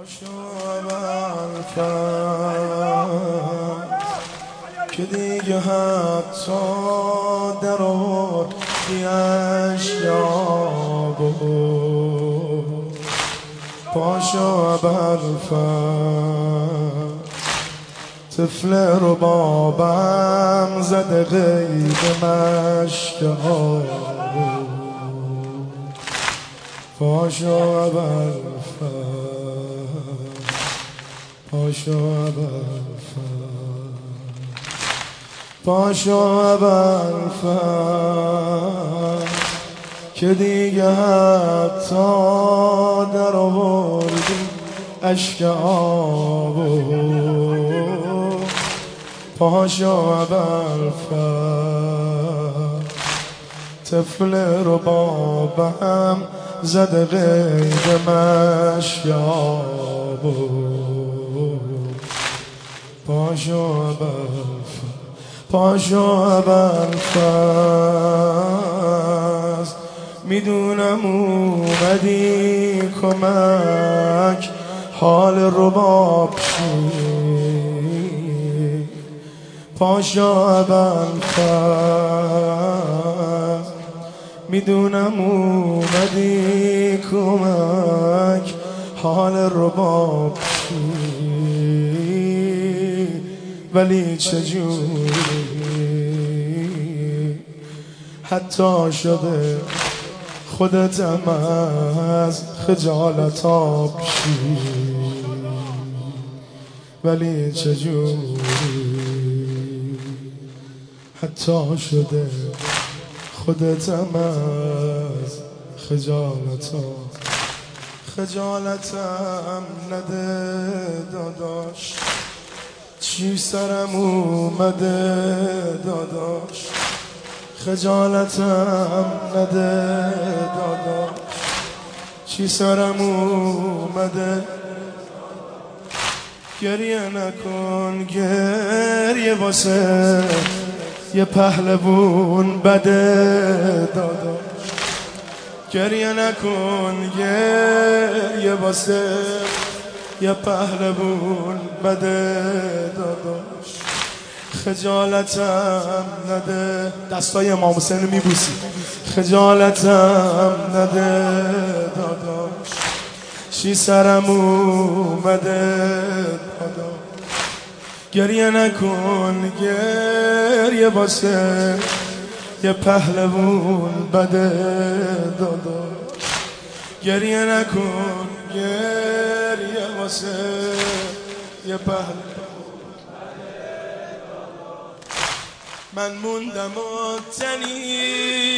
اول که دیگه حتی در آوردی اشیابو پاشو ابوالفضل طفل رو بابم زده غیب مشکابو پاشو ابوالفضل پاشو ابوالفضل پاشو ابوالفضل که دیگه حتی در آوردی اشک آبو پاشو ابوالفضل طفل رو بابم زده غیب مشیابو پاشو ابوالفضل پاشو ابوالفضل میدونم اومدی کمک حال رباب شی پاشو ابوالفضل میدونم اومدی کمک حال رباب شی ولی چجوری حتی شده خودتم از خجالت آب شی ولی چجوری حتی شده خودتم از خجالتم نده داداش چی سرم اومده داداش خجالتم نده داداش چی سرم اومده گریه نکن گریه واسه یه پهلوون بده داداش گریه نکن گریه واسه یه پهلوون بده داداش خجالتم نده دستای امام حسین میبوسی خجالتم نده داداش چی سرم اومده داداش گریه نکن گریه واسه یه پهلوون بده داداش گریه نکن گریه واسه یه پهلوون من موندم و تنی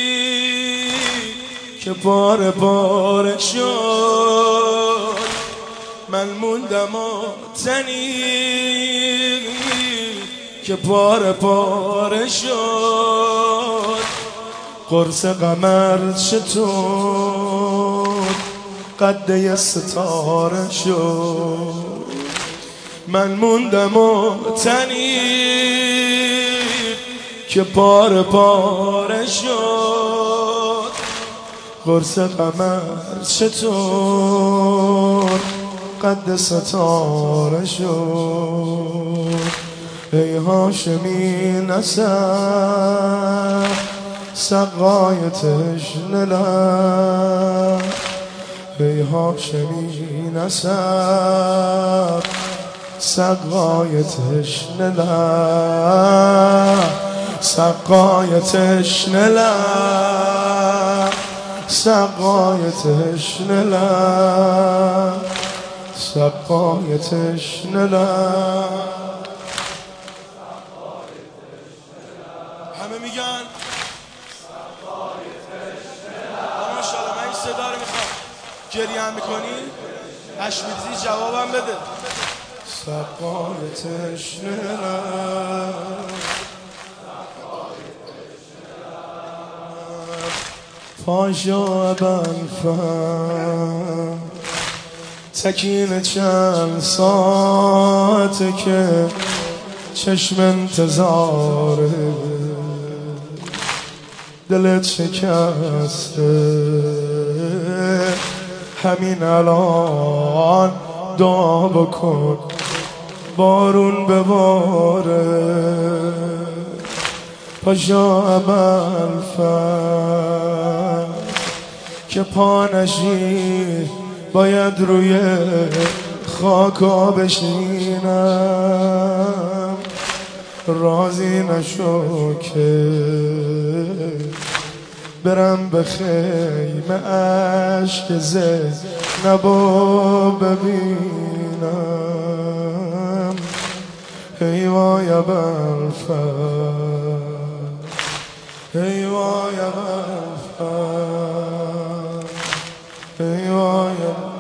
که پاره پاره شد من موندم و تنی که پاره پاره شد قرص قمر چطور قده ستاره شد من موندم و تنی که پاره پاره شد قرص قمر چطور قد ستاره شد ای هاشمی نسب سقای تشنه لب ای هاشمی نسب سقای تشنه لب سقای تشنه لب سقای تشنه لب سقای تشنه لب همه میگن ماشاءالله من این صدا رو میخوام گریه هم میکنی اش میدی جوابم بده سقای تشنه پاشو ابوالفضل تکین چند ساعته که چشم انتظاره دلت شکسته همین الان دعا بکن بارون بباره. پاشا ابوالفضل که پا نشی باید روی خاکا بشینم. راضی نشو که برم به خیمه عشق زینبو ببینم. ای وای ابوالفضل، ای وای ابوالفضل، ای وای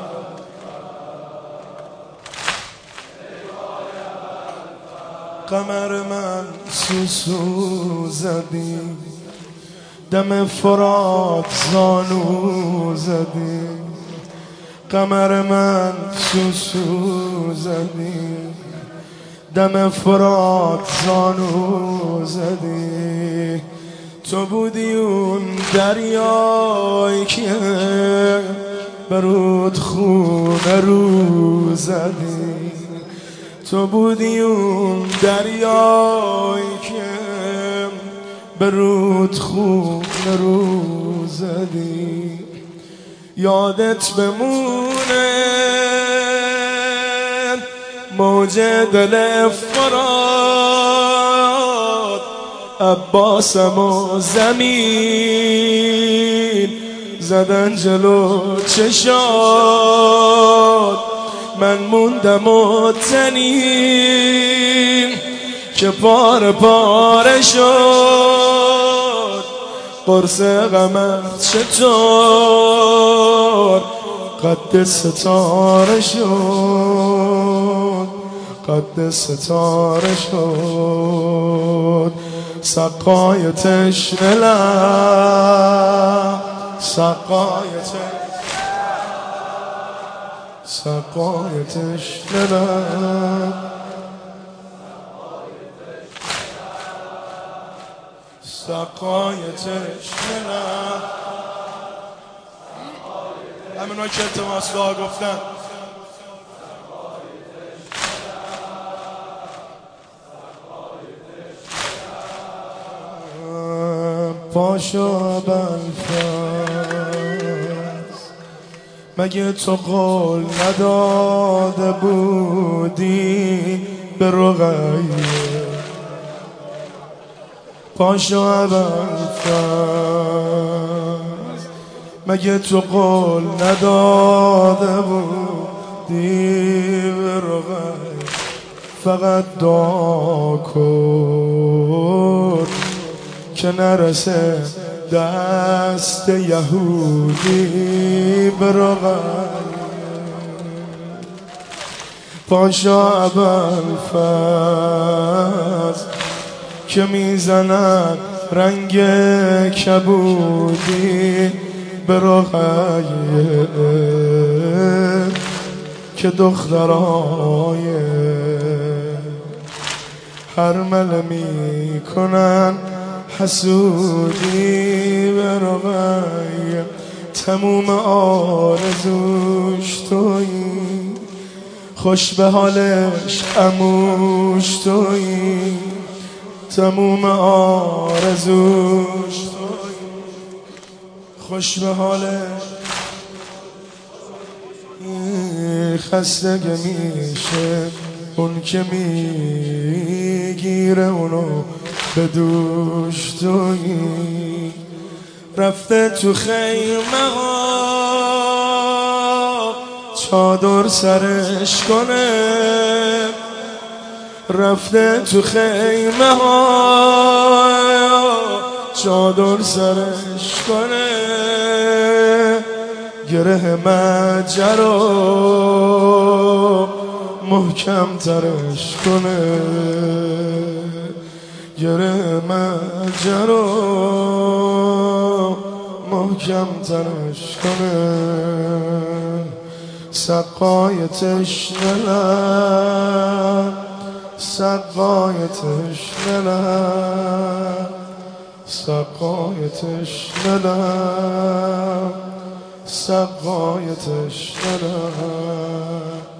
قمر من سوسو زدی، دم فرات زانو زدی. قمر من سوسو زدی، دم فرات زانو زدی. تو بودی اون دریایی که برود خونه رو زدی. تو بودی اون دریایی که برود خونه رو زدی. یادت بمونه موج دل فرات، عباسم و زمین زدن جلو چشات. من موندم و تنین که پاره پاره شد. قرص غمت چطور قد ستاره شد، قد ستاره شد. سقای تشنه لب، سقای تشنه لب، سقای تشنه لب. همینایی که التماس دعا گفتن پاشا ابوالفضل، مگه تو قول نداده بودی به رقیه؟ پاشا ابوالفضل، مگه تو قول نداده بودی به رقیه؟ فقط دعا کن که نرسه دست یهودی به رقیه. پاشا ابوالفضل که میزنن رنگ کبودی به رقیه، که دخترای هرمله میکنن حسودی به رقیه. تموم آرزوش تویی، خوش به حالش عموش تویی. تموم آرزوش تویی، خوش به حالش. خستگی میشه اون که میگیره اونو به دوش تویی. رفته تو خیمه ها چادر سرش کنه، رفته تو خیمه ها چادر سرش کنه. گره مجرا محکم ترش کنه، گره مجرا محکم ترش کنه. سقای تشنه لب، سقای تشنه لب، سقای تشنه لب، سقای تشنه لب.